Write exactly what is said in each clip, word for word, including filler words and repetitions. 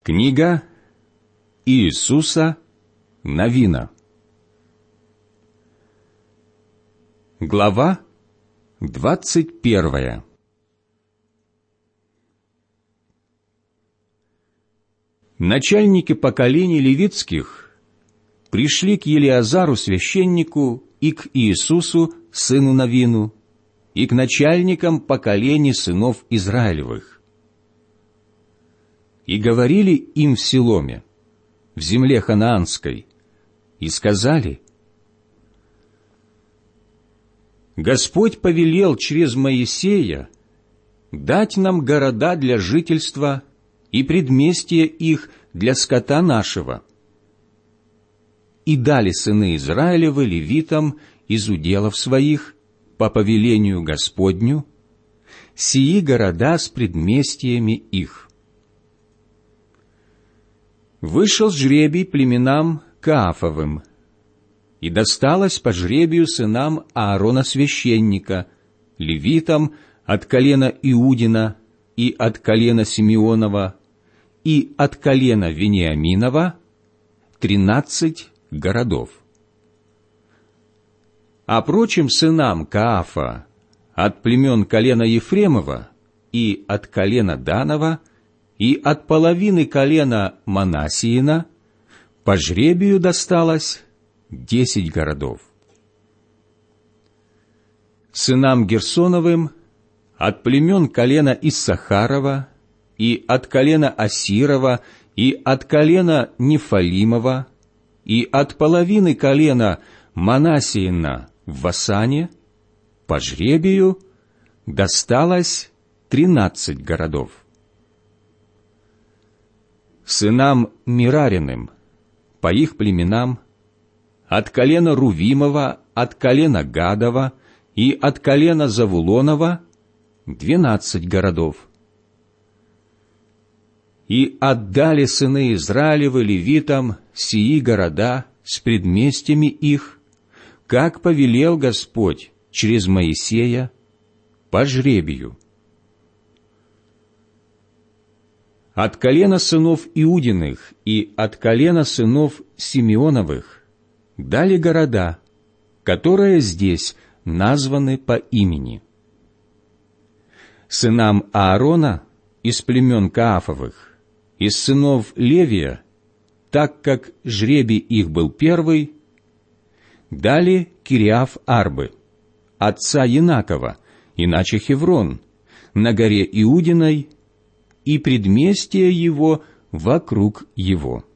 Книга Иисуса Навина. Глава двадцать первая. Начальники поколений левитских пришли к Елиазару священнику и к Иисусу, сыну Навину, и к начальникам поколений сынов Израилевых. И говорили им в Силоме, в земле ханаанской, и сказали: Господь повелел через Моисея дать нам города для жительства и предместья их для скота нашего. И дали сыны Израилевы левитам из уделов своих по повелению Господню сии города с предместьями их. Вышел жребий племенам Каафовым, и досталось по жребию сынам Аарона священника, левитам от колена Иудина и от колена Симеонова и от колена Вениаминова тринадцать городов. А прочим сынам Каафа от племен колена Ефремова и от колена Данова и от половины колена Манассиина по жребию досталось десять городов. Сынам Герсоновым от племен колена Иссахарова и от колена Асирова и от колена Нефалимова и от половины колена Манассиина в Васане по жребию досталось тринадцать городов. Сынам Мирариным по их племенам от колена Рувимова, от колена Гадова и от колена Завулонова двенадцать городов. И отдали сыны Израилевы левитам сии города с предместьями их, как повелел Господь через Моисея по жребию. От колена сынов Иудиных и от колена сынов Симеоновых дали города, которые здесь названы по имени. Сынам Аарона из племен Каафовых, из сынов Левия, так как жребий их был первый, дали Кириаф-Арбы, отца Янакова, иначе Хеврон, на горе Иудиной, и предместье его вокруг его.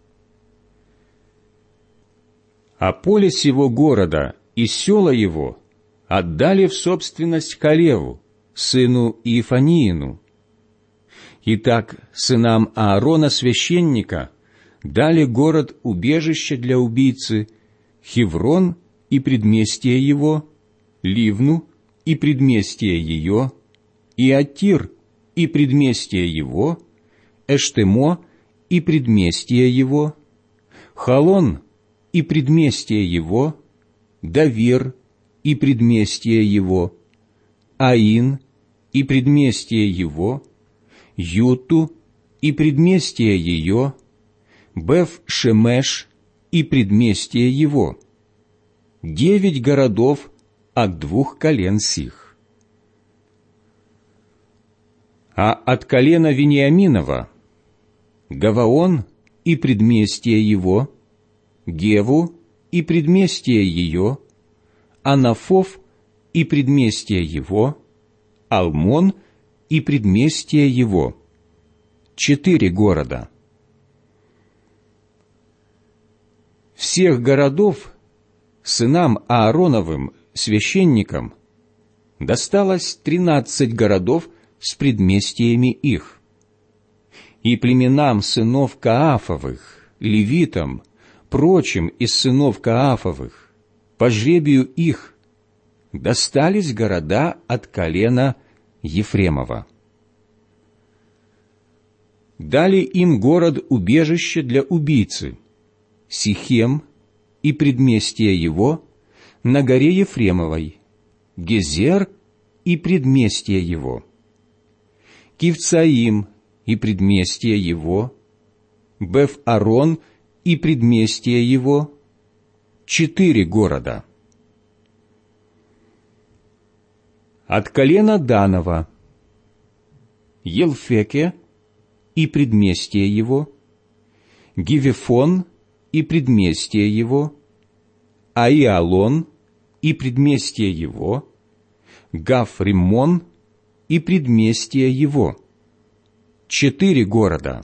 А поле сего города и села его отдали в собственность Калеву, сыну Иефаниину. Итак, сынам Аарона священника дали город-убежище для убийцы, Хеврон и предместье его, Ливну и предместье ее, и Атир и предместье его, Эштемо и предместье его, Халон и предместье его, Давир и предместье его, Аин и предместье его, Юту и предместье ее, Беф-Шемеш и предместье его, девять городов от двух колен сих. А от колена Вениаминова Гаваон и предместье его, Геву и предместье ее, Анафов и предместье его, Алмон и предместье его, четыре города. Всех городов сынам Аароновым, священникам, досталось тринадцать городов с предместьями их. И племенам сынов Каафовых, левитам, прочим из сынов Каафовых, по жребию их, достались города от колена Ефремова. Дали им город-убежище для убийцы, Сихем и предместье его на горе Ефремовой, Гезер и предместье его, Кивцаим и предместье его, Беф-Арон и предместье его — четыре города. От колена Данова: Елфеке и предместье его, Гивефон и предместье его, Аиалон и предместье его, Гаф-Риммон и предместье его — четыре города.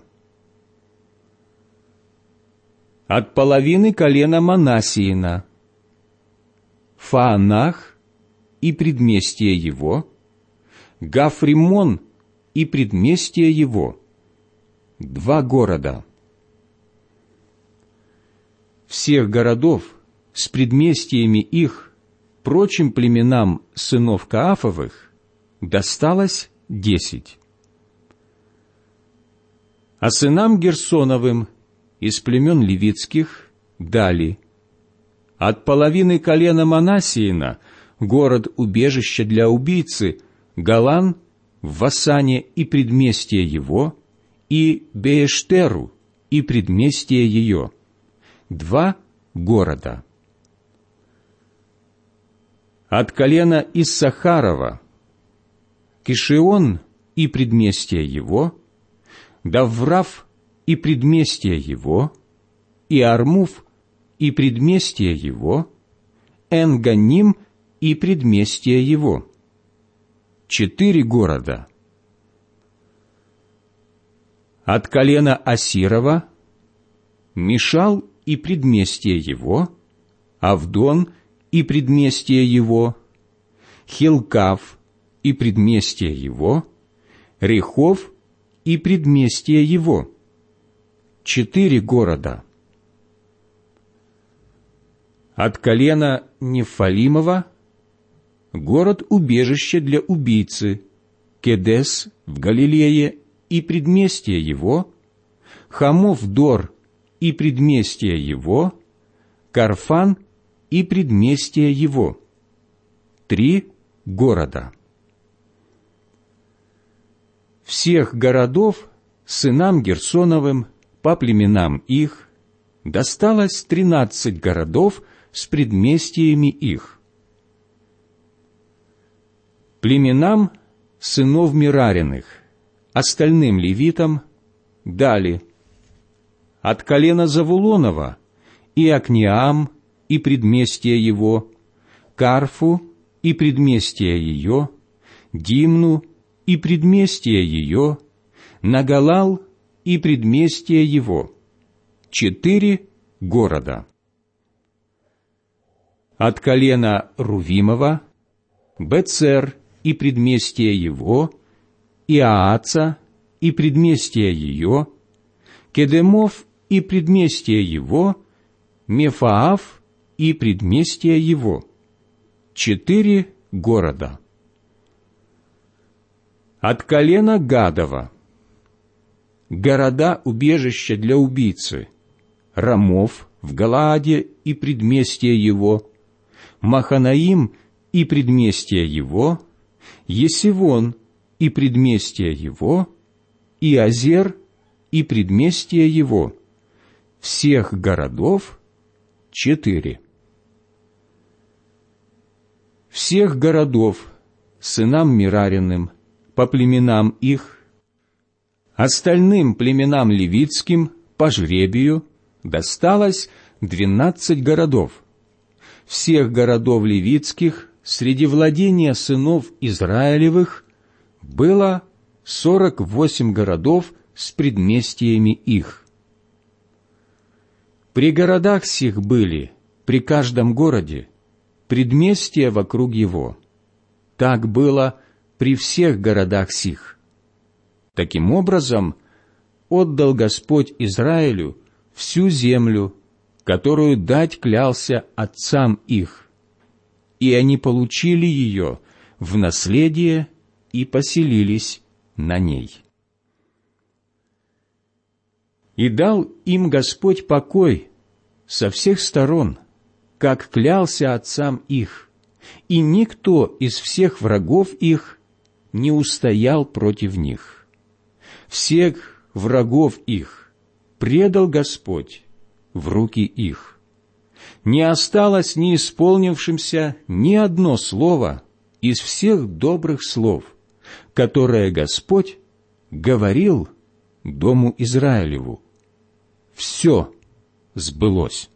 От половины колена Манассиина: Фаанах и предместье его, Гаф-Риммон и предместье его — два города. Всех городов с предместьями их прочим племенам сынов Каафовых досталось десять. А сынам Герсоновым из племен левитских дали: от половины колена Манассиина город-убежище для убийцы Галан в Васане и предместье его, и Беештеру и предместье ее — два города. От колена Иссахарова: Кишион и предместье его, Даврав и предместье его, и Армув и предместье его, Эн-Ганим и предместье его — четыре города. От колена Асирова: Мишал и предместье его, Авдон и предместье его, Хилкав и предместье его, Рехов и предместье его — четыре города. От колена Нефалимова: город-убежище для убийцы Кедес в Галилее и предместье его, Хамов-Дор и предместье его, Карфан и предместье его — три города. Всех городов сынам Герсоновым по племенам их досталось тринадцать городов с предместьями их. Племенам сынов Мерариных, остальным левитам, дали: от колена Завулонова Иокнеам и предместье его, Карфу и предместье ее, Димну и предместье ее, Нагалал и предместье его — четыре города. От колена Рувимова Бецер и предместье его, Иааца и предместье ее, Кедемов и предместье его, Мефаав и предместье его — четыре города. От колена Гадова: города-убежища для убийцы Рамов в Галааде и предместье его, Маханаим и предместье его, Есивон и предместье его, и Азер и предместье его — всех городов четыре. Всех городов сынам Мерариным по племенам их, остальным племенам левитским по жребию досталось двенадцать городов. Всех городов левитских среди владения сынов Израилевых было сорок восемь городов с предместьями их. При городах сих были, при каждом городе, предместья вокруг его. Так было при всех городах сих. Таким образом, отдал Господь Израилю всю землю, которую дать клялся отцам их, и они получили ее в наследие и поселились на ней. И дал им Господь покой со всех сторон, как клялся отцам их, и никто из всех врагов их не устоял против них. Всех врагов их предал Господь в руки их. Не осталось не исполнившимся ни одно слово из всех добрых слов, которое Господь говорил дому Израилеву. Все сбылось.